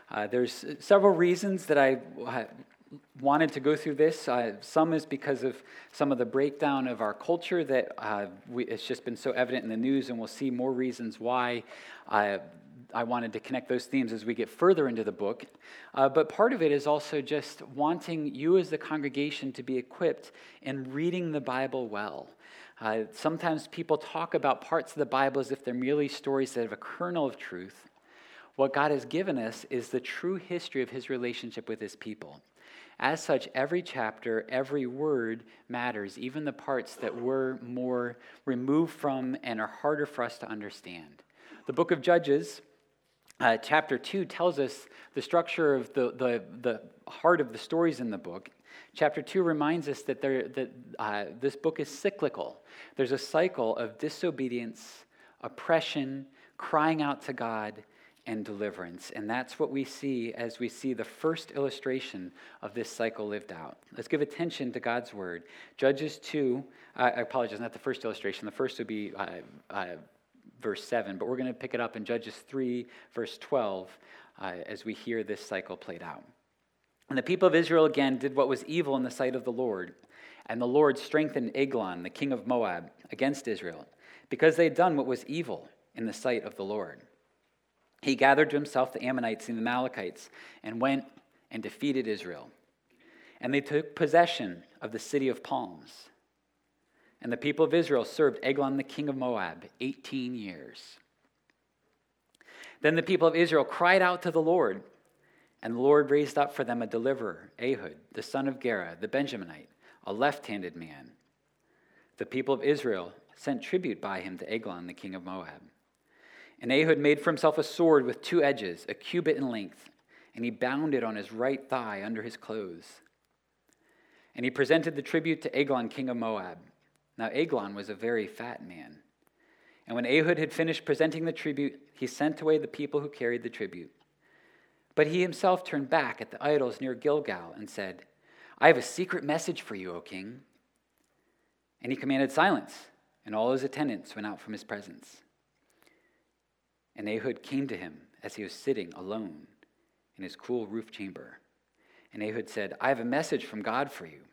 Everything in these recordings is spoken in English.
There's several reasons that I wanted to go through this. Some is because of some of the breakdown of our culture that it's just been so evident in the news, and we'll see more reasons why I wanted to connect those themes as we get further into the book. But part of it is also just wanting you as the congregation to be equipped in reading the Bible well. Sometimes people talk about parts of the Bible as if they're merely stories that have a kernel of truth. What God has given us is the true history of his relationship with his people. As such, every chapter, every word matters, even the parts that we're more removed from and are harder for us to understand. The book of Judges, chapter 2, tells us the structure of the heart of the stories in the book. Chapter 2 reminds us that this book is cyclical. There's a cycle of disobedience, oppression, crying out to God, and deliverance. And that's what we see as we see the first illustration of this cycle lived out. Let's give attention to God's word. Judges 2, I apologize, not the first illustration. The first would be verse 7, but we're going to pick it up in Judges 3, verse 12, as we hear this cycle played out. And the people of Israel again did what was evil in the sight of the Lord. And the Lord strengthened Eglon, the king of Moab, against Israel, because they had done what was evil in the sight of the Lord. He gathered to himself the Ammonites and the Amalekites and went and defeated Israel. And they took possession of the city of palms. And the people of Israel served Eglon, the king of Moab, 18 years. Then the people of Israel cried out to the Lord, and the Lord raised up for them a deliverer, Ehud, the son of Gera, the Benjaminite, a left-handed man. The people of Israel sent tribute by him to Eglon, the king of Moab. And Ehud made for himself a sword with 2 edges, a cubit in length, and he bound it on his right thigh under his clothes. And he presented the tribute to Eglon, king of Moab. Now Eglon was a very fat man. And when Ehud had finished presenting the tribute, he sent away the people who carried the tribute. But he himself turned back at the idols near Gilgal and said, I have a secret message for you, O king. And he commanded silence, and all his attendants went out from his presence. And Ehud came to him as he was sitting alone in his cool roof chamber. And Ehud said, I have a message from God for you.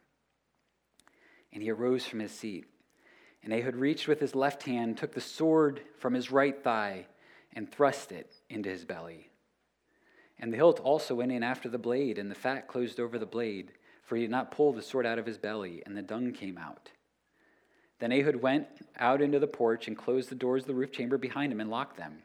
And he arose from his seat. And Ehud reached with his left hand, took the sword from his right thigh, and thrust it into his belly. And the hilt also went in after the blade, and the fat closed over the blade, for he did not pull the sword out of his belly, and the dung came out. Then Ehud went out into the porch and closed the doors of the roof chamber behind him and locked them.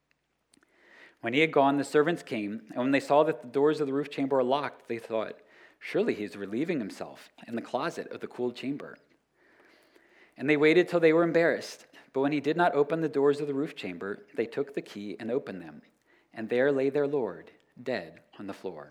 When he had gone, the servants came, and when they saw that the doors of the roof chamber were locked, they thought, surely he is relieving himself in the closet of the cool chamber. And they waited till they were embarrassed. But when he did not open the doors of the roof chamber, they took the key and opened them. And there lay their Lord, dead on the floor.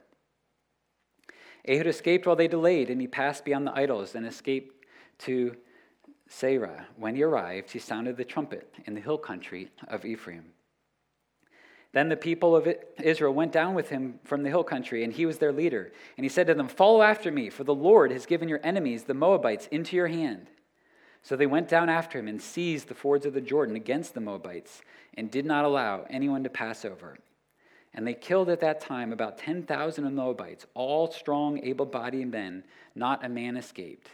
Ehud escaped while they delayed, and he passed beyond the idols and escaped to Seirah. When he arrived, he sounded the trumpet in the hill country of Ephraim. Then the people of Israel went down with him from the hill country, and he was their leader. And he said to them, follow after me, for the Lord has given your enemies, the Moabites, into your hand. So they went down after him and seized the fords of the Jordan against the Moabites, and did not allow anyone to pass over. And they killed at that time about 10,000 of the Moabites, all strong, able-bodied men, not a man escaped.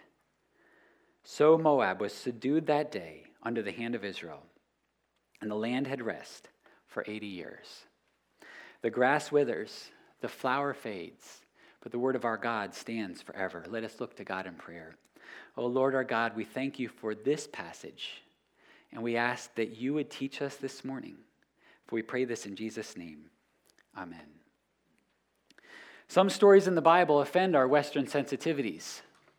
So Moab was subdued that day under the hand of Israel, and the land had rest for 80 years. The grass withers, the flower fades, but the word of our God stands forever. Let us look to God in prayer. O Lord our God, we thank you for this passage, and we ask that you would teach us this morning. For we pray this in Jesus' name. Amen. Some stories in the Bible offend our Western sensitivities.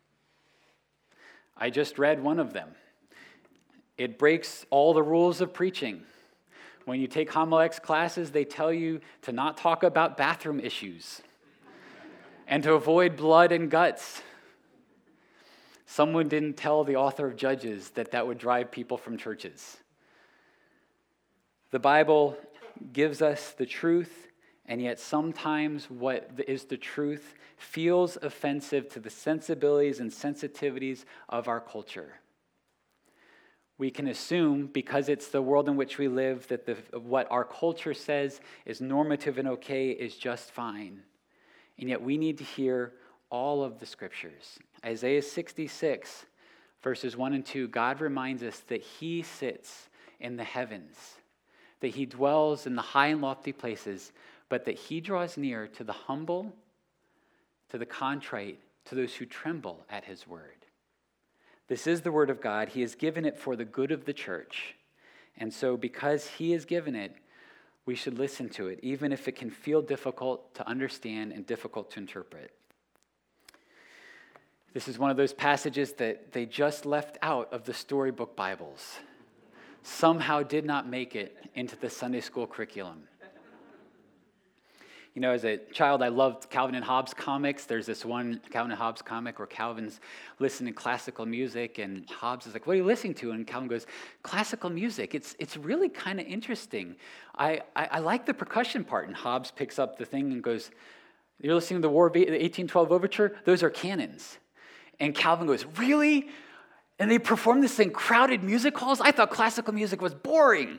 I just read one of them. It breaks all the rules of preaching. When you take homiletics classes, they tell you to not talk about bathroom issues and to avoid blood and guts. Someone didn't tell the author of Judges that that would drive people from churches. The Bible gives us the truth, and yet sometimes what is the truth feels offensive to the sensibilities and sensitivities of our culture. We can assume, because it's the world in which we live, that what our culture says is normative and okay is just fine. And yet we need to hear all of the scriptures. Isaiah 66, verses 1 and 2, God reminds us that he sits in the heavens, that he dwells in the high and lofty places, but that he draws near to the humble, to the contrite, to those who tremble at his word. This is the word of God. He has given it for the good of the church. And so because he has given it, we should listen to it, even if it can feel difficult to understand and difficult to interpret. This is one of those passages that they just left out of the storybook Bibles. Somehow did not make it into the Sunday school curriculum. You know, as a child, I loved Calvin and Hobbes comics. There's this one Calvin and Hobbes comic where Calvin's listening to classical music, and Hobbes is like, "What are you listening to?" And Calvin goes, "Classical music. It's really kind of interesting. I like the percussion part." And Hobbes picks up the thing and goes, "You're listening to the 1812 Overture? Those are cannons." And Calvin goes, "Really? And they perform this in crowded music halls? I thought classical music was boring."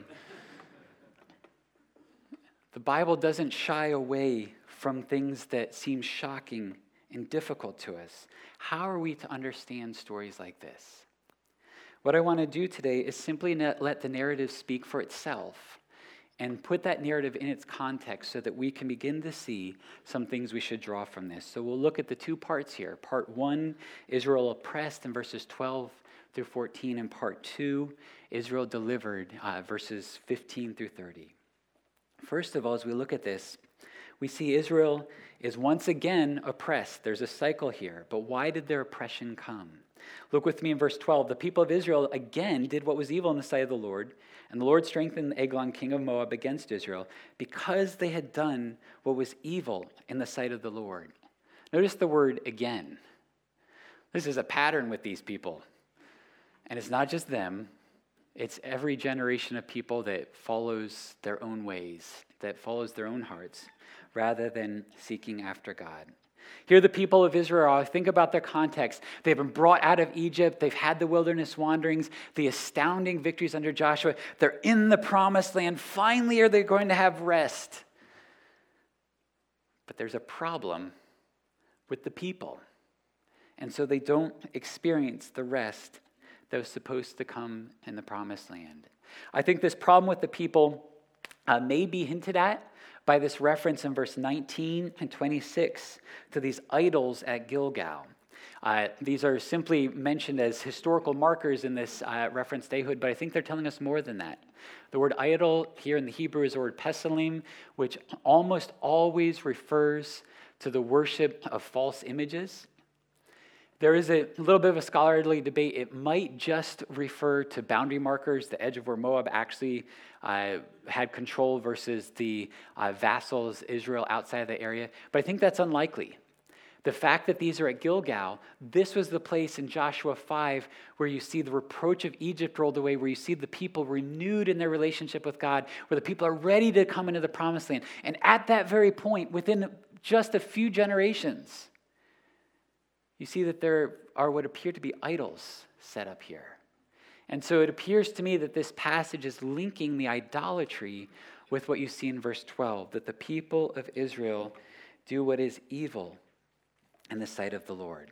The Bible doesn't shy away from things that seem shocking and difficult to us. How are we to understand stories like this? What I want to do today is simply let the narrative speak for itself and put that narrative in its context so that we can begin to see some things we should draw from this. So we'll look at the two parts here. Part 1, Israel oppressed in verses 12 through 14, and part 2, Israel delivered, verses 15 through 30. First of all, as we look at this, we see Israel is once again oppressed. There's a cycle here. But why did their oppression come? Look with me in verse 12. The people of Israel again did what was evil in the sight of the Lord, and the Lord strengthened Eglon, king of Moab, against Israel, because they had done what was evil in the sight of the Lord. Notice the word again. This is a pattern with these people. And it's not just them. It's every generation of people that follows their own ways, that follows their own hearts, rather than seeking after God. Here the people of Israel, think about their context. They've been brought out of Egypt. They've had the wilderness wanderings, the astounding victories under Joshua. They're in the promised land. Finally, are they going to have rest? But there's a problem with the people. And so they don't experience the rest that was supposed to come in the promised land. I think this problem with the people may be hinted at by this reference in verse 19 and 26 to these idols at Gilgal. These are simply mentioned as historical markers in this reference to Ehud, but I think they're telling us more than that. The word idol here in the Hebrew is the word pesalim, which almost always refers to the worship of false images. There is a little bit of a scholarly debate. It might just refer to boundary markers, the edge of where Moab actually had control versus the vassals, Israel, outside of the area. But I think that's unlikely. The fact that these are at Gilgal, this was the place in Joshua 5 where you see the reproach of Egypt rolled away, where you see the people renewed in their relationship with God, where the people are ready to come into the promised land. And at that very point, within just a few generations, you see that there are what appear to be idols set up here. And so it appears to me that this passage is linking the idolatry with what you see in verse 12, that the people of Israel do what is evil in the sight of the Lord.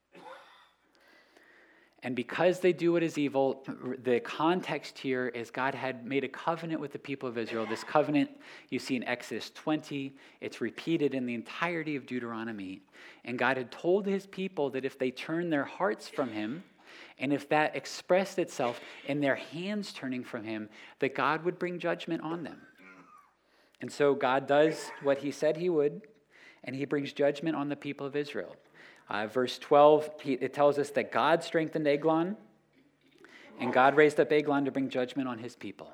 And because they do what is evil, the context here is God had made a covenant with the people of Israel. This covenant you see in Exodus 20. It's repeated in the entirety of Deuteronomy. And God had told his people that if they turn their hearts from him, and if that expressed itself in their hands turning from him, that God would bring judgment on them. And so God does what he said he would, and he brings judgment on the people of Israel. Verse 12, it tells us that God strengthened Eglon, and God raised up Eglon to bring judgment on his people.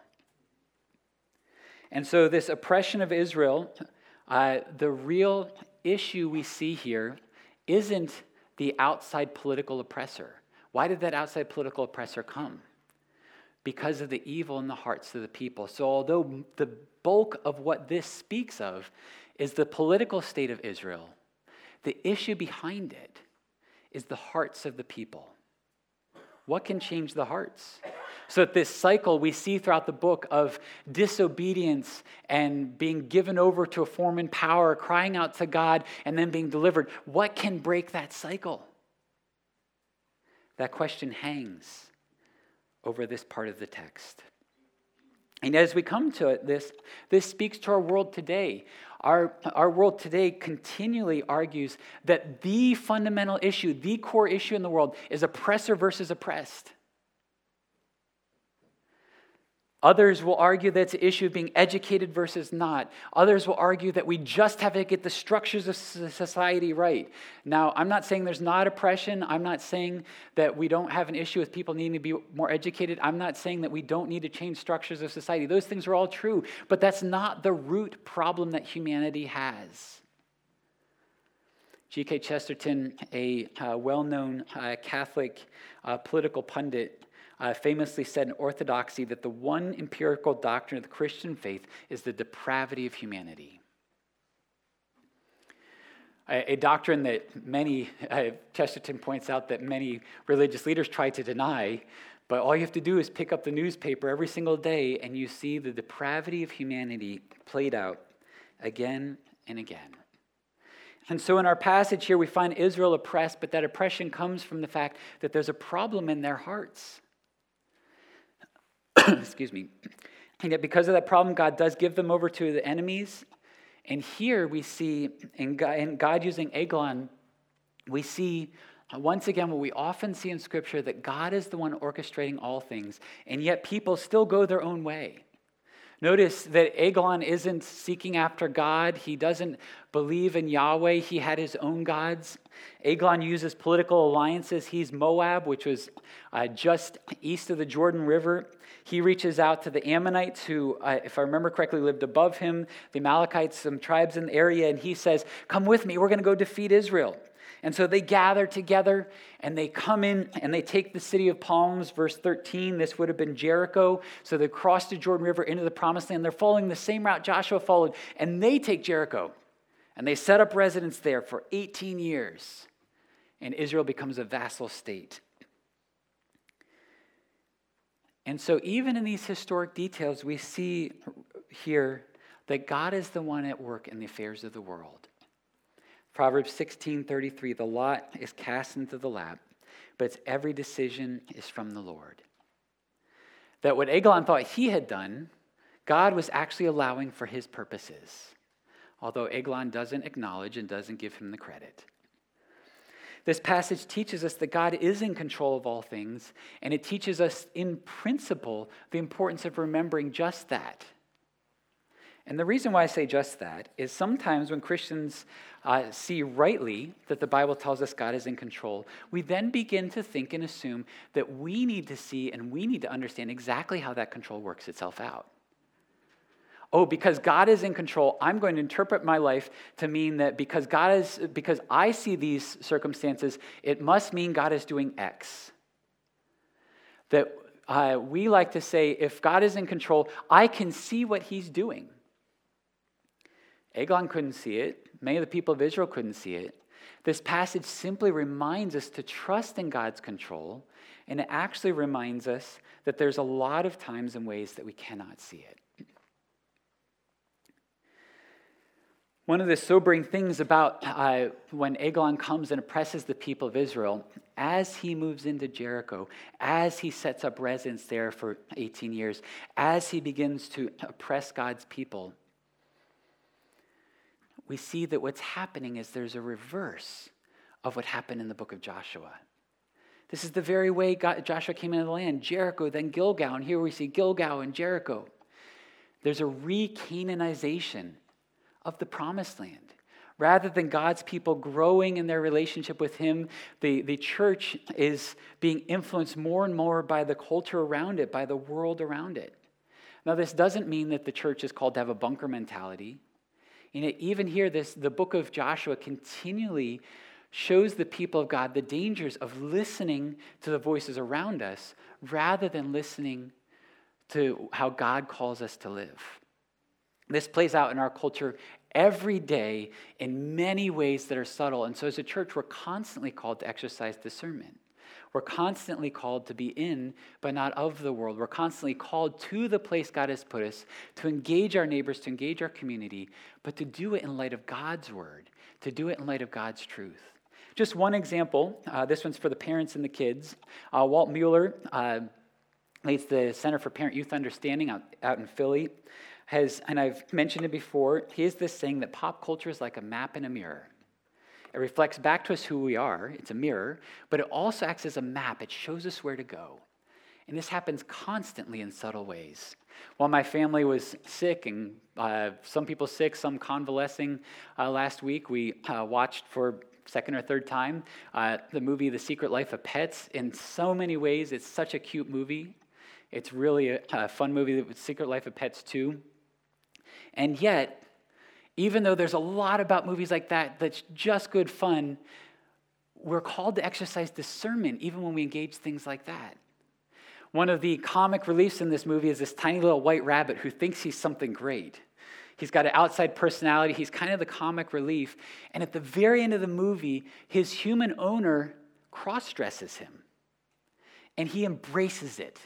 And so this oppression of Israel, the real issue we see here isn't the outside political oppressor. Why did that outside political oppressor come? Because of the evil in the hearts of the people. So although the bulk of what this speaks of is the political state of Israel, the issue behind it is the hearts of the people. What can change the hearts? So that this cycle we see throughout the book of disobedience and being given over to a form in power, crying out to God, and then being delivered. What can break that cycle? That question hangs over this part of the text. And as we come to it, this speaks to our world today. Our world today continually argues that the fundamental issue, the core issue in the world is oppressor versus oppressed. Others will argue that it's an issue of being educated versus not. Others will argue that we just have to get the structures of society right. Now, I'm not saying there's not oppression. I'm not saying that we don't have an issue with people needing to be more educated. I'm not saying that we don't need to change structures of society. Those things are all true, but that's not the root problem that humanity has. G.K. Chesterton, a well-known Catholic political pundit, famously said in Orthodoxy that the one empirical doctrine of the Christian faith is the depravity of humanity. A doctrine that many, Chesterton points out that many religious leaders try to deny, but all you have to do is pick up the newspaper every single day and you see the depravity of humanity played out again and again. And so in our passage here, we find Israel oppressed, but that oppression comes from the fact that there's a problem in their hearts. Excuse me. And yet because of that problem, God does give them over to the enemies. And here we see, in God using Eglon, we see once again what we often see in Scripture, that God is the one orchestrating all things, and yet people still go their own way. Notice that Eglon isn't seeking after God. He doesn't believe in Yahweh. He had his own gods. Eglon uses political alliances. He's Moab, which was just east of the Jordan River. He reaches out to the Ammonites who, if I remember correctly, lived above him, the Amalekites, some tribes in the area, and he says, "Come with me, we're going to go defeat Israel." And so they gather together and they come in and they take the city of palms, verse 13. This would have been Jericho. So they cross the Jordan River into the promised land. They're following the same route Joshua followed, and they take Jericho. And they set up residence there for 18 years. And Israel becomes a vassal state. And so even in these historic details, we see here that God is the one at work in the affairs of the world. Proverbs 16:33, the lot is cast into the lap, but its every decision is from the Lord. That what Eglon thought he had done, God was actually allowing for his purposes, although Eglon doesn't acknowledge and doesn't give him the credit. This passage teaches us that God is in control of all things, and it teaches us in principle the importance of remembering just that. And the reason why I say just that is sometimes when Christians see rightly that the Bible tells us God is in control, we then begin to think and assume that we need to see and we need to understand exactly how that control works itself out. Oh, because God is in control, I'm going to interpret my life to mean that because I see these circumstances, it must mean God is doing X. That we like to say, if God is in control, I can see what he's doing. Eglon couldn't see it. Many of the people of Israel couldn't see it. This passage simply reminds us to trust in God's control, and it actually reminds us that there's a lot of times and ways that we cannot see it. One of the sobering things about when Eglon comes and oppresses the people of Israel, as he moves into Jericho, as he sets up residence there for 18 years, as he begins to oppress God's people, we see that what's happening is there's a reverse of what happened in the book of Joshua. This is the very way Joshua came into the land. Jericho, then Gilgal, and here we see Gilgal and Jericho. There's a re-Canaanization of the promised land. Rather than God's people growing in their relationship with him, the church is being influenced more and more by the culture around it, by the world around it. Now, this doesn't mean that the church is called to have a bunker mentality. And even here, the book of Joshua continually shows the people of God the dangers of listening to the voices around us rather than listening to how God calls us to live. This plays out in our culture every day in many ways that are subtle. And so as a church, we're constantly called to exercise discernment. We're constantly called to be in, but not of the world. We're constantly called to the place God has put us, to engage our neighbors, to engage our community, but to do it in light of God's word, to do it in light of God's truth. Just one example, this one's for the parents and the kids. Walt Mueller leads the Center for Parent-Youth Understanding out in Philly, and I've mentioned it before, he has this saying that pop culture is like a map and a mirror. It reflects back to us who we are, it's a mirror, but it also acts as a map. It shows us where to go. And this happens constantly in subtle ways. While my family was sick, and some people sick, some convalescing last week, we watched for second or third time the movie The Secret Life of Pets. In so many ways, it's such a cute movie. It's really a fun movie, The Secret Life of Pets 2. And yet, even though there's a lot about movies like that that's just good fun, we're called to exercise discernment even when we engage things like that. One of the comic reliefs in this movie is this tiny little white rabbit who thinks he's something great. He's got an outside personality. He's kind of the comic relief. And at the very end of the movie, his human owner cross-dresses him. And he embraces it.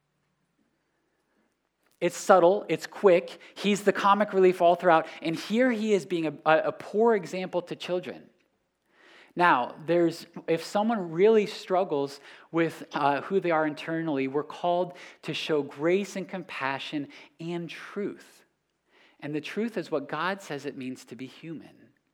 It's subtle, it's quick, he's the comic relief all throughout, and here he is being a poor example to children. Now, if someone really struggles with who they are internally, we're called to show grace and compassion and truth. And the truth is what God says it means to be human.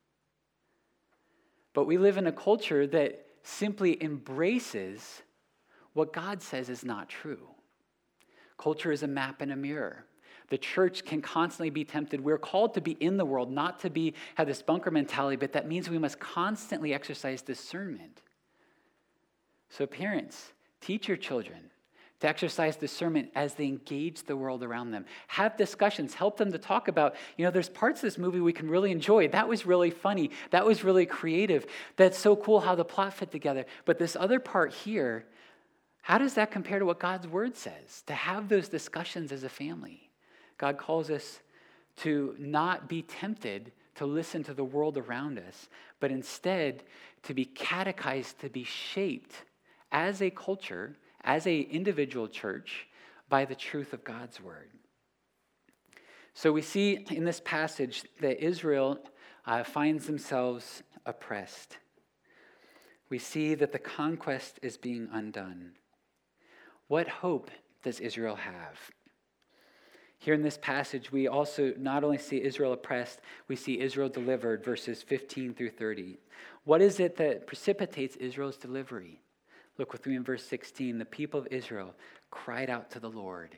But we live in a culture that simply embraces what God says is not true. Culture is a map and a mirror. The church can constantly be tempted. We're called to be in the world, not to have this bunker mentality, but that means we must constantly exercise discernment. So parents, teach your children to exercise discernment as they engage the world around them. Have discussions, help them to talk about, there's parts of this movie we can really enjoy. That was really funny. That was really creative. That's so cool how the plot fit together. But this other part here, how does that compare to what God's word says? To have those discussions as a family. God calls us to not be tempted to listen to the world around us, but instead to be catechized, to be shaped as a culture, as an individual church, by the truth of God's word. So we see in this passage that Israel finds themselves oppressed. We see that the conquest is being undone. What hope does Israel have? Here in this passage, we also not only see Israel oppressed, we see Israel delivered, verses 15 through 30. What is it that precipitates Israel's delivery? Look with me in verse 16. The people of Israel cried out to the Lord.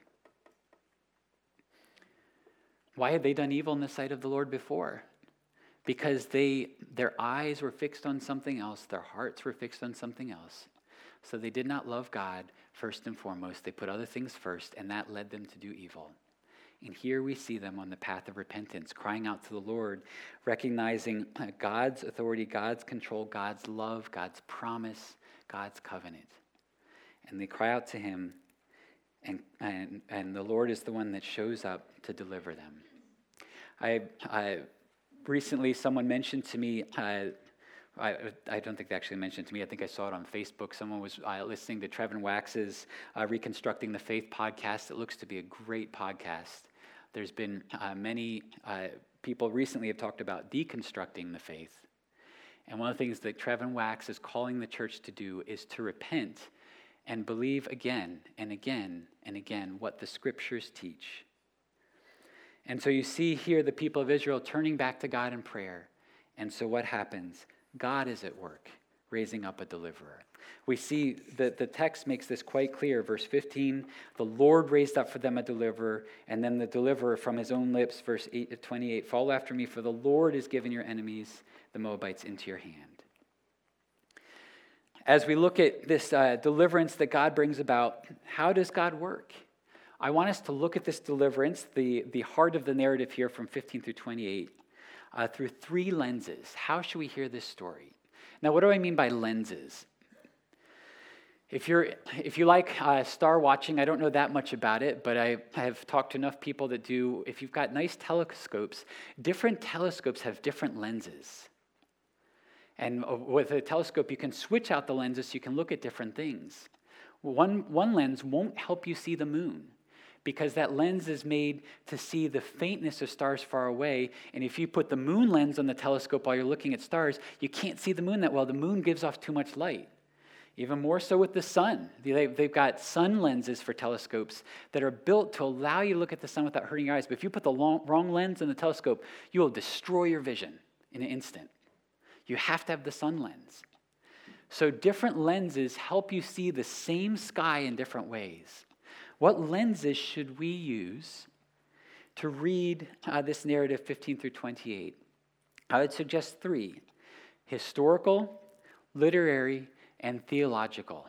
Why had they done evil in the sight of the Lord before? Because their eyes were fixed on something else, their hearts were fixed on something else. So they did not love God first and foremost. They put other things first, and that led them to do evil. And here we see them on the path of repentance, crying out to the Lord, recognizing God's authority, God's control, God's love, God's promise, God's covenant. And they cry out to him, and the Lord is the one that shows up to deliver them. I recently, someone mentioned to me, I don't think they actually mentioned it to me. I think I saw it on Facebook. Someone was listening to Trevin Wax's Reconstructing the Faith podcast. It looks to be a great podcast. There's been many people recently have talked about deconstructing the faith. And one of the things that Trevin Wax is calling the church to do is to repent and believe again and again and again what the scriptures teach. And so you see here the people of Israel turning back to God in prayer. And so what happens? God is at work, raising up a deliverer. We see that the text makes this quite clear. Verse 15, the Lord raised up for them a deliverer, and then the deliverer from his own lips, verse 28, follow after me, for the Lord has given your enemies, the Moabites, into your hand. As we look at this deliverance that God brings about, how does God work? I want us to look at this deliverance, the heart of the narrative here from 15 through 28, through three lenses. How should we hear this story? Now, what do I mean by lenses? If you like star watching, I don't know that much about it, but I have talked to enough people that do. If you've got nice telescopes, different telescopes have different lenses. And with a telescope, you can switch out the lenses so you can look at different things. One lens won't help you see the moon because that lens is made to see the faintness of stars far away. And if you put the moon lens on the telescope while you're looking at stars, you can't see the moon that well. The moon gives off too much light. Even more so with the sun. They've got sun lenses for telescopes that are built to allow you to look at the sun without hurting your eyes. But if you put the wrong lens in the telescope, you will destroy your vision in an instant. You have to have the sun lens. So different lenses help you see the same sky in different ways. What lenses should we use to read this narrative 15 through 28? I would suggest 3: historical, literary, and theological.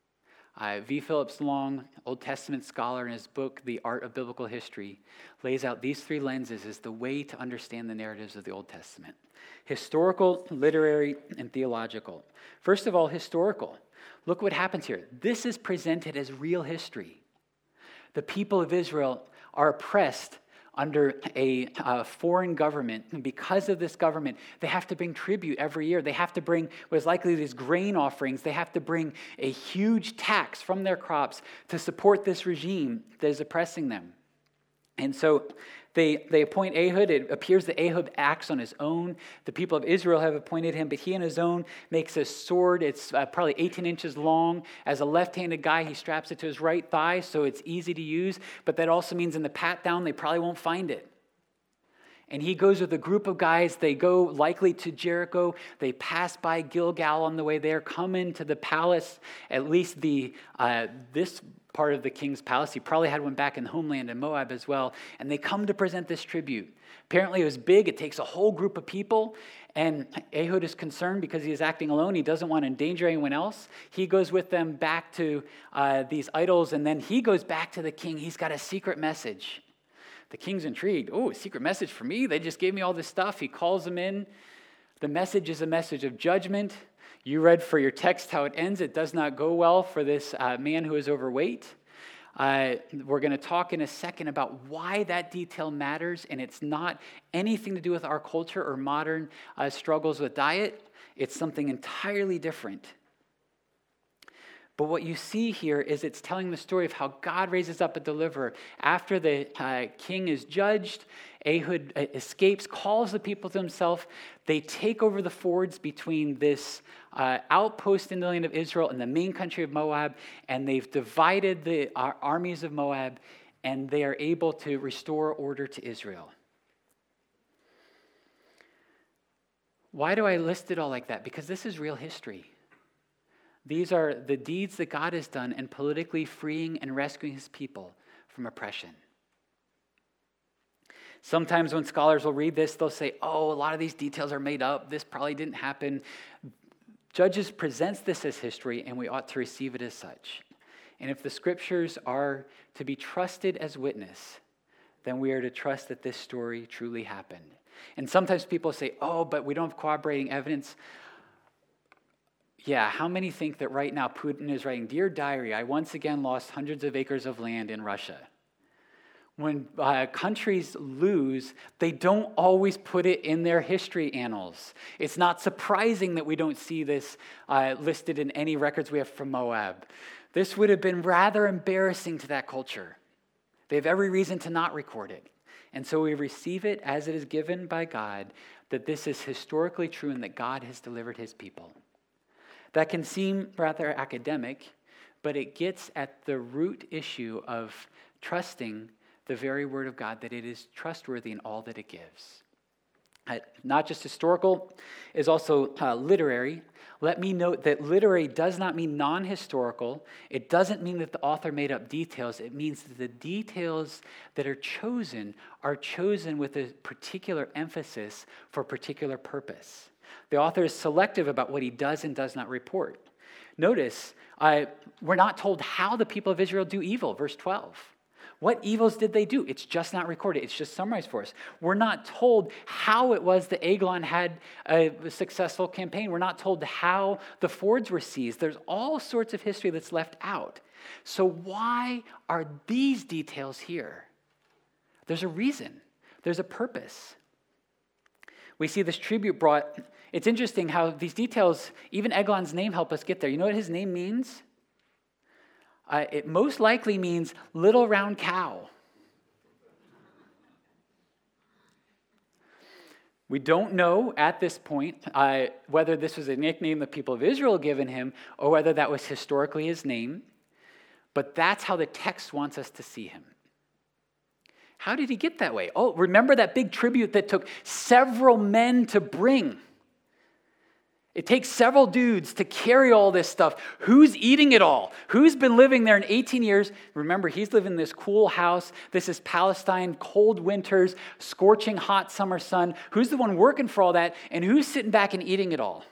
V. Phillips Long, Old Testament scholar, in his book, The Art of Biblical History, lays out these 3 lenses as the way to understand the narratives of the Old Testament: historical, literary, and theological. First of all, historical. Look what happens here. This is presented as real history. The people of Israel are oppressed under a foreign government, and because of this government, they have to bring tribute every year. They have to bring what is likely these grain offerings. They have to bring a huge tax from their crops to support this regime that is oppressing them. And so they appoint Ehud. It appears that Ehud acts on his own. The people of Israel have appointed him, but he on his own makes a sword. It's probably 18 inches long. As a left-handed guy, he straps it to his right thigh, so it's easy to use. But that also means in the pat-down, they probably won't find it. And he goes with a group of guys. They go likely to Jericho. They pass by Gilgal on the way there, come into the palace, at least this part of the king's palace. He probably had one back in the homeland in Moab as well. And they come to present this tribute. Apparently it was big. It takes a whole group of people. And Ehud is concerned because he is acting alone. He doesn't want to endanger anyone else. He goes with them back to these idols. And then he goes back to the king. He's got a secret message. The king's intrigued. Oh, a secret message for me? They just gave me all this stuff. He calls them in. The message is a message of judgment. You read for your text how it ends. It does not go well for this man who is overweight. We're going to talk in a second about why that detail matters, and it's not anything to do with our culture or modern struggles with diet. It's something entirely different. But what you see here is it's telling the story of how God raises up a deliverer. After the king is judged, Ehud escapes, calls the people to himself. They take over the fords between this outpost in the land of Israel and the main country of Moab, and they've divided the armies of Moab, and they are able to restore order to Israel. Why do I list it all like that? Because this is real history. These are the deeds that God has done in politically freeing and rescuing his people from oppression. Sometimes when scholars will read this, they'll say, oh, a lot of these details are made up. This probably didn't happen. Judges presents this as history, and we ought to receive it as such. And if the scriptures are to be trusted as witness, then we are to trust that this story truly happened. And sometimes people say, oh, but we don't have corroborating evidence. Yeah, how many think that right now Putin is writing, Dear Diary, I once again lost hundreds of acres of land in Russia. When countries lose, they don't always put it in their history annals. It's not surprising that we don't see this listed in any records we have from Moab. This would have been rather embarrassing to that culture. They have every reason to not record it. And so we receive it as it is given by God, that this is historically true and that God has delivered his people. That can seem rather academic, but it gets at the root issue of trusting the very word of God, that it is trustworthy in all that it gives. Not just historical, is also literary. Let me note that literary does not mean non-historical. It doesn't mean that the author made up details. It means that the details that are chosen with a particular emphasis for a particular purpose. The author is selective about what he does and does not report. Notice, we're not told how the people of Israel do evil, verse 12. What evils did they do? It's just not recorded. It's just summarized for us. We're not told how it was that Eglon had a successful campaign. We're not told how the fords were seized. There's all sorts of history that's left out. So why are these details here? There's a reason. There's a purpose. we see this tribute brought. It's interesting how these details, even Eglon's name, help us get there. You know what his name means? It most likely means little round cow. We don't know at this point whether this was a nickname the people of Israel had given him or whether that was historically his name, but that's how the text wants us to see him. How did he get that way? Oh, remember that big tribute that took several men to bring? It takes several dudes to carry all this stuff. Who's eating it all? Who's been living there in 18 years? Remember, he's living in this cool house. This is Palestine, cold winters, scorching hot summer sun. Who's the one working for all that? And who's sitting back and eating it all?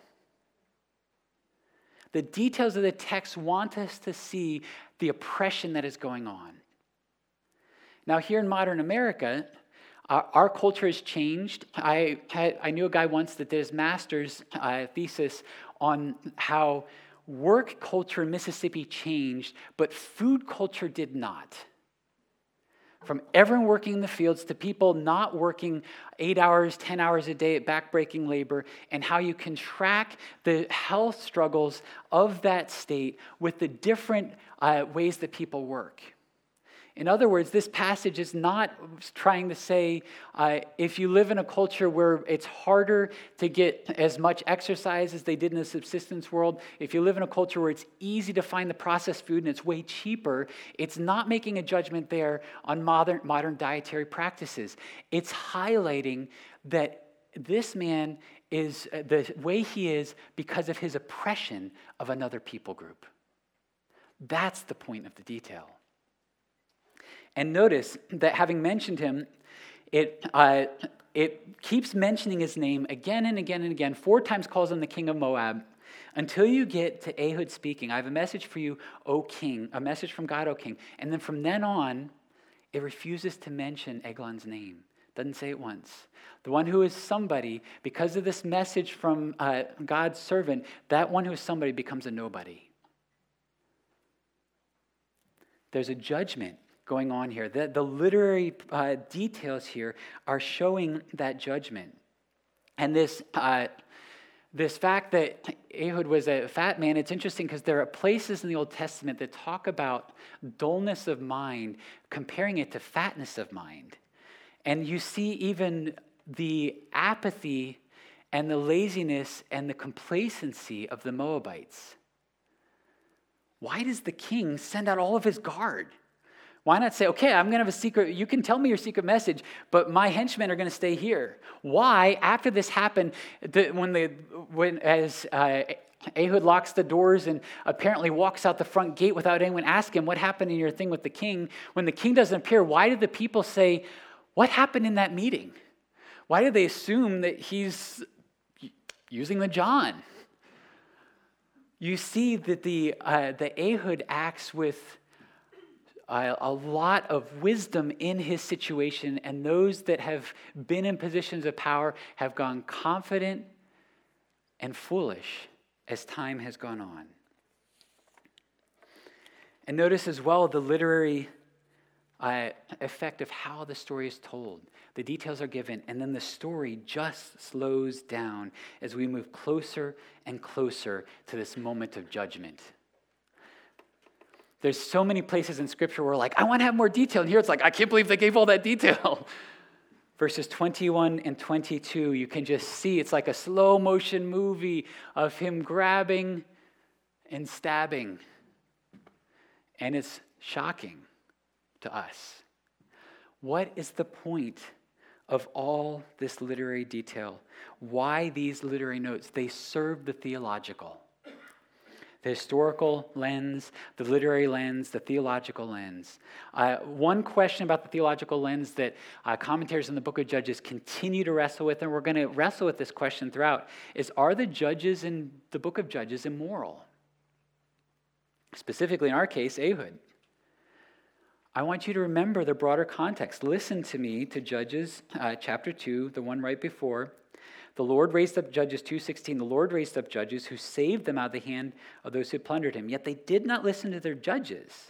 The details of the text want us to see the oppression that is going on. Now, here in modern America, our culture has changed. I knew a guy once that did his master's thesis on how work culture in Mississippi changed, but food culture did not. From everyone working in the fields to people not working 8 hours, 10 hours a day at backbreaking labor, and how you can track the health struggles of that state with the different ways that people work. In other words, this passage is not trying to say if you live in a culture where it's harder to get as much exercise as they did in the subsistence world, if you live in a culture where it's easy to find the processed food and it's way cheaper, it's not making a judgment there on modern dietary practices. It's highlighting that this man is the way he is because of his oppression of another people group. That's the point of the detail. And notice that having mentioned him, it keeps mentioning his name again and again and again. 4 times calls him the king of Moab, until you get to Ehud speaking, I have a message for you, O king, a message from God, O king. And then from then on, it refuses to mention Eglon's name. Doesn't say it once. The one who is somebody, because of this message from God's servant, that one who is somebody becomes a nobody. There's a judgment going on here. The literary details here are showing that judgment. And this fact that Ehud was a fat man, it's interesting because there are places in the Old Testament that talk about dullness of mind, comparing it to fatness of mind. And you see even the apathy and the laziness and the complacency of the Moabites. Why does the king send out all of his guard? Why not say, okay, I'm going to have a secret, you can tell me your secret message, but my henchmen are going to stay here. Why, after this happened, as Ehud locks the doors and apparently walks out the front gate without anyone asking him, what happened in your thing with the king? When the king doesn't appear, why did the people say, what happened in that meeting? Why did they assume that he's using the John? You see that the Ehud acts with a lot of wisdom in his situation, and those that have been in positions of power have gone confident and foolish as time has gone on. And notice as well the literary effect of how the story is told. The details are given, and then the story just slows down as we move closer and closer to this moment of judgment. There's so many places in Scripture where we're like, I want to have more detail. And here it's like, I can't believe they gave all that detail. Verses 21 and 22, you can just see it's like a slow motion movie of him grabbing and stabbing. And it's shocking to us. What is the point of all this literary detail? Why these literary notes? They serve the theological. The historical lens, the literary lens, the theological lens. One question about the theological lens that commentators in the book of Judges continue to wrestle with, and we're going to wrestle with this question throughout, is are the judges in the book of Judges immoral? Specifically in our case, Ehud. I want you to remember the broader context. Listen to me to Judges chapter 2, the one right before. The Lord raised up Judges 2:16. The Lord raised up judges who saved them out of the hand of those who plundered him. Yet they did not listen to their judges.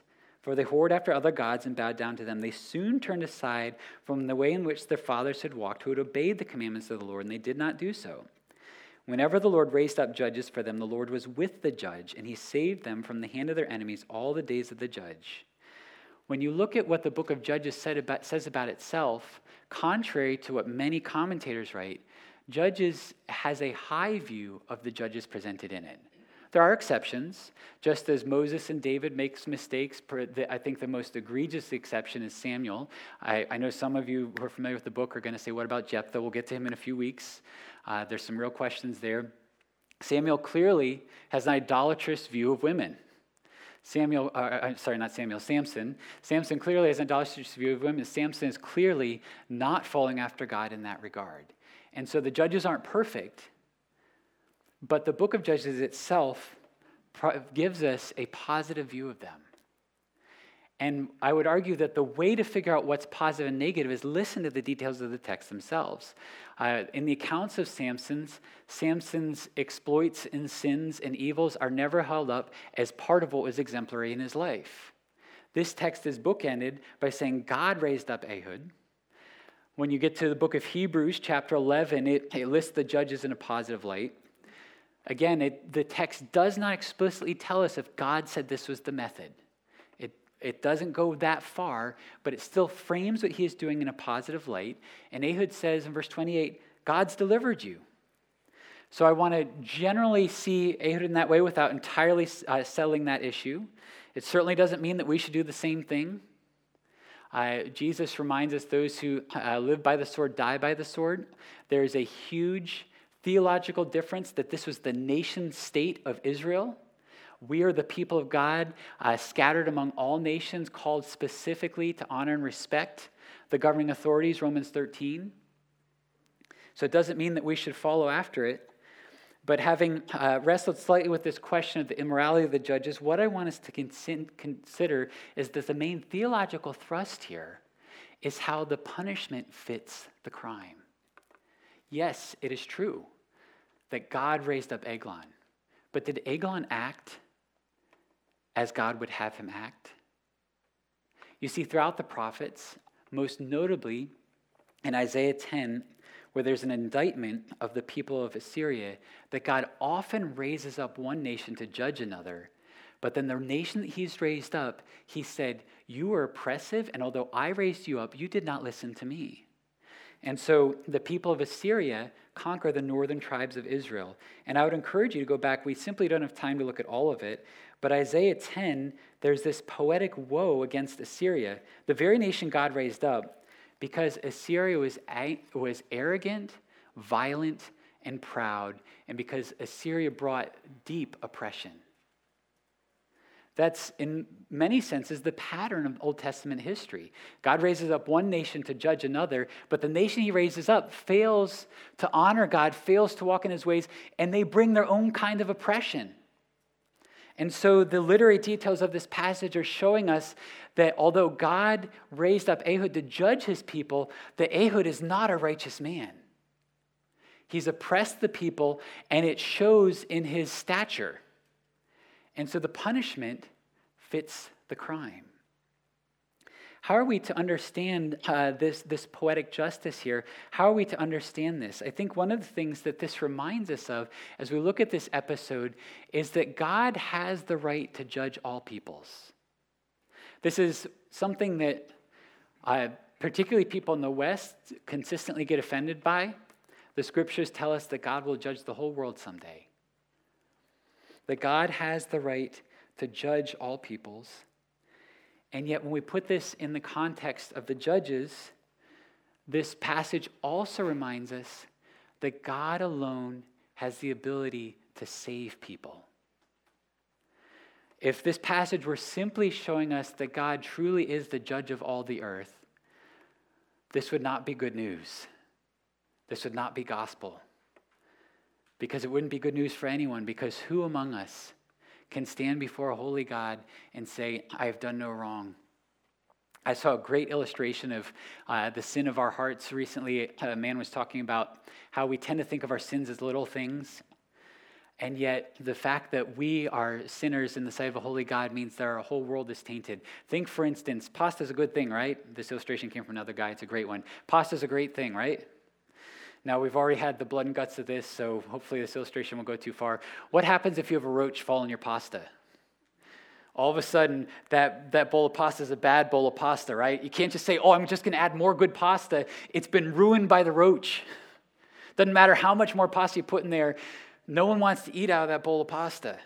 For they whored after other gods and bowed down to them. They soon turned aside from the way in which their fathers had walked, who had obeyed the commandments of the Lord, and they did not do so. Whenever the Lord raised up judges for them, the Lord was with the judge, and he saved them from the hand of their enemies all the days of the judge. When you look at what the book of Judges says about itself, contrary to what many commentators write, Judges has a high view of the judges presented in it. There are exceptions, just as Moses and David makes mistakes. I think the most egregious exception is Samuel. I know some of you who are familiar with the book are going to say, what about Jephthah? We'll get to him in a few weeks. There's some real questions there. Samuel clearly has an idolatrous view of women. Samson clearly has an idolatrous view of women. Samson is clearly not following after God in that regard. And so the judges aren't perfect, but the book of Judges itself gives us a positive view of them. And I would argue that the way to figure out what's positive and negative is listen to the details of the text themselves. In the accounts of Samson's exploits and sins and evils are never held up as part of what was exemplary in his life. This text is bookended by saying God raised up Ehud. When you get to the book of Hebrews, chapter 11, it lists the judges in a positive light. Again, the text does not explicitly tell us if God said this was the method. It doesn't go that far, but it still frames what he is doing in a positive light. And Ehud says in verse 28, God's delivered you. So I want to generally see Ehud in that way without entirely settling that issue. It certainly doesn't mean that we should do the same thing. Jesus reminds us those who live by the sword die by the sword. There is a huge theological difference that this was the nation state of Israel. We are the people of God, scattered among all nations, called specifically to honor and respect the governing authorities, Romans 13. So it doesn't mean that we should follow after it. But having wrestled slightly with this question of the immorality of the judges, what I want us to consider is that the main theological thrust here is how the punishment fits the crime. Yes, it is true that God raised up Eglon, but did Eglon act as God would have him act? You see, throughout the prophets, most notably in Isaiah 10, where there's an indictment of the people of Assyria, that God often raises up one nation to judge another, but then the nation that he's raised up, he said, you were oppressive, and although I raised you up, you did not listen to me. And so the people of Assyria conquer the northern tribes of Israel. And I would encourage you to go back. We simply don't have time to look at all of it. But Isaiah 10, there's this poetic woe against Assyria, the very nation God raised up, because Assyria was arrogant, violent, and proud, and because Assyria brought deep oppression. That's, in many senses, the pattern of Old Testament history. God raises up one nation to judge another, but the nation he raises up fails to honor God, fails to walk in his ways, and they bring their own kind of oppression. And so the literary details of this passage are showing us that although God raised up Ehud to judge his people, that Ehud is not a righteous man. He's oppressed the people, and it shows in his stature. And so the punishment fits the crime. How are we to understand this poetic justice here? How are we to understand this? I think one of the things that this reminds us of as we look at this episode is that God has the right to judge all peoples. This is something that particularly people in the West consistently get offended by. The scriptures tell us that God will judge the whole world someday. That God has the right to judge all peoples. And yet when we put this in the context of the judges, this passage also reminds us that God alone has the ability to save people. If this passage were simply showing us that God truly is the judge of all the earth, this would not be good news. This would not be gospel. Because it wouldn't be good news for anyone, because who among us can stand before a holy God and say, I have done no wrong? I saw a great illustration of the sin of our hearts recently. A man was talking about how we tend to think of our sins as little things. And yet, the fact that we are sinners in the sight of a holy God means that our whole world is tainted. Think, for instance, pasta's a good thing, right? This illustration came from another guy. It's a great one. Pasta's a great thing, right? Now, we've already had the blood and guts of this, so hopefully this illustration won't go too far. What happens if you have a roach fall in your pasta? All of a sudden, that bowl of pasta is a bad bowl of pasta, right? You can't just say, oh, I'm just going to add more good pasta. It's been ruined by the roach. Doesn't matter how much more pasta you put in there. No one wants to eat out of that bowl of pasta.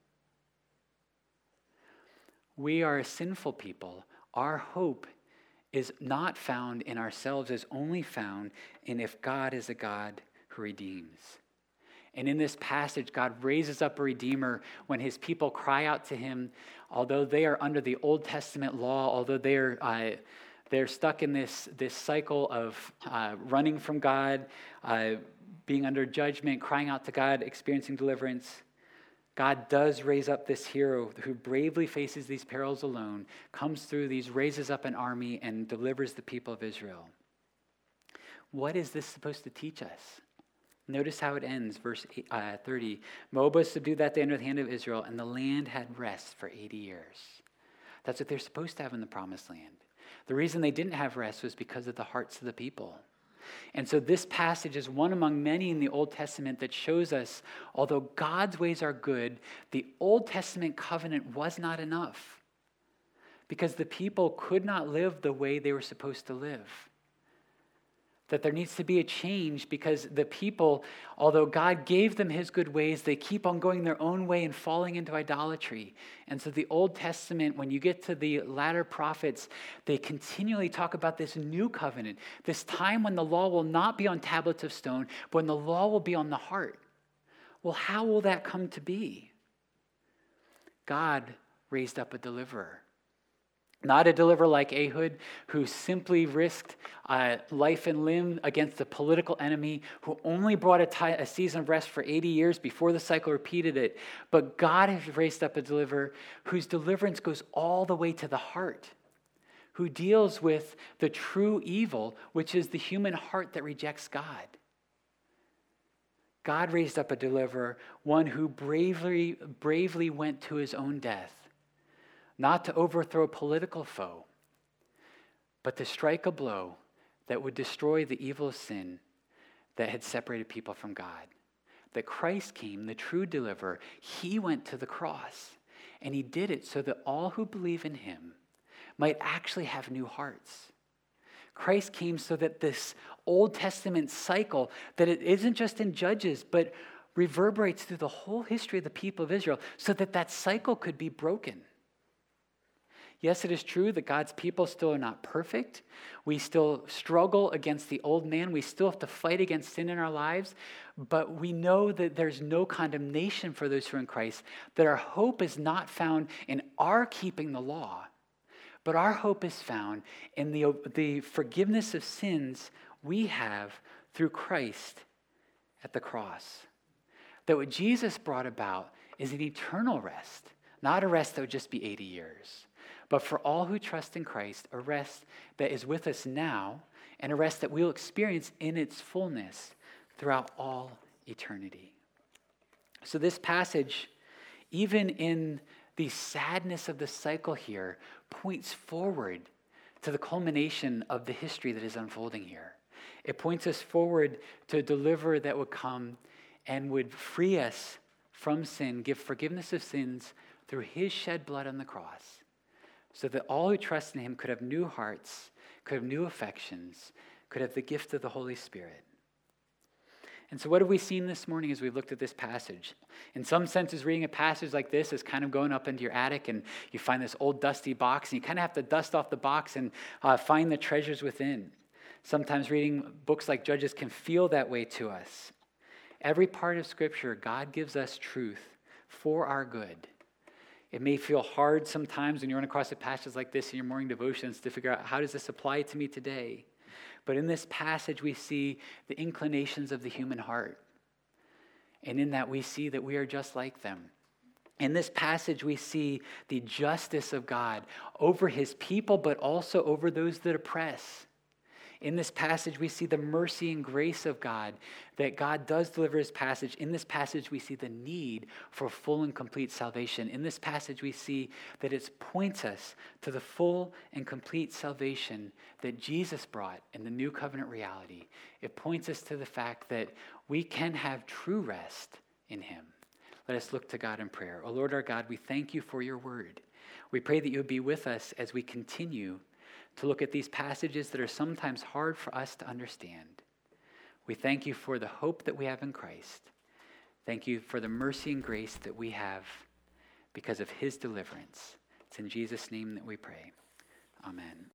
We are a sinful people. Our hope is not found in ourselves, is only found in if God is a God who redeems. And in this passage, God raises up a redeemer when his people cry out to him, although they are under the Old Testament law, although they're stuck in this cycle of running from God, being under judgment, crying out to God, experiencing deliverance. God does raise up this hero who bravely faces these perils alone, comes through these, raises up an army, and delivers the people of Israel. What is this supposed to teach us? Notice how it ends, verse 30. Moab was subdued that day under the hand of Israel, and the land had rest for 80 years. That's what they're supposed to have in the promised land. The reason they didn't have rest was because of the hearts of the people. And so this passage is one among many in the Old Testament that shows us, although God's ways are good, the Old Testament covenant was not enough because the people could not live the way they were supposed to live. That there needs to be a change because the people, although God gave them his good ways, they keep on going their own way and falling into idolatry. And so the Old Testament, when you get to the latter prophets, they continually talk about this new covenant, this time when the law will not be on tablets of stone, but when the law will be on the heart. Well, how will that come to be? God raised up a deliverer. Not a deliverer like Ehud, who simply risked life and limb against a political enemy, who only brought a season of rest for 80 years before the cycle repeated it. But God has raised up a deliverer whose deliverance goes all the way to the heart, who deals with the true evil, which is the human heart that rejects God. God raised up a deliverer, one who bravely went to his own death. Not to overthrow a political foe, but to strike a blow that would destroy the evil of sin that had separated people from God. That Christ came, the true deliverer, he went to the cross, and he did it so that all who believe in him might actually have new hearts. Christ came so that this Old Testament cycle, that it isn't just in Judges, but reverberates through the whole history of the people of Israel, so that that cycle could be broken. Yes, it is true that God's people still are not perfect. We still struggle against the old man. We still have to fight against sin in our lives. But we know that there's no condemnation for those who are in Christ, that our hope is not found in our keeping the law, but our hope is found in the forgiveness of sins we have through Christ at the cross. That what Jesus brought about is an eternal rest, not a rest that would just be 80 years. But for all who trust in Christ, a rest that is with us now and a rest that we'll experience in its fullness throughout all eternity. So this passage, even in the sadness of the cycle here, points forward to the culmination of the history that is unfolding here. It points us forward to a deliverer that would come and would free us from sin, give forgiveness of sins through his shed blood on the cross, so that all who trust in him could have new hearts, could have new affections, could have the gift of the Holy Spirit. And so what have we seen this morning as we've looked at this passage? In some senses, reading a passage like this is kind of going up into your attic and you find this old dusty box and you kind of have to dust off the box and find the treasures within. Sometimes reading books like Judges can feel that way to us. Every part of Scripture, God gives us truth for our good. It may feel hard sometimes when you run across a passage like this in your morning devotions to figure out, how does this apply to me today? But in this passage, we see the inclinations of the human heart. And in that, we see that we are just like them. In this passage, we see the justice of God over his people, but also over those that oppress. In this passage, we see the mercy and grace of God, that God does deliver his passage. In this passage, we see the need for full and complete salvation. In this passage, we see that it points us to the full and complete salvation that Jesus brought in the new covenant reality. It points us to the fact that we can have true rest in him. Let us look to God in prayer. O Lord our God, we thank you for your word. We pray that you would be with us as we continue to look at these passages that are sometimes hard for us to understand. We thank you for the hope that we have in Christ. Thank you for the mercy and grace that we have because of his deliverance. It's in Jesus' name that we pray. Amen.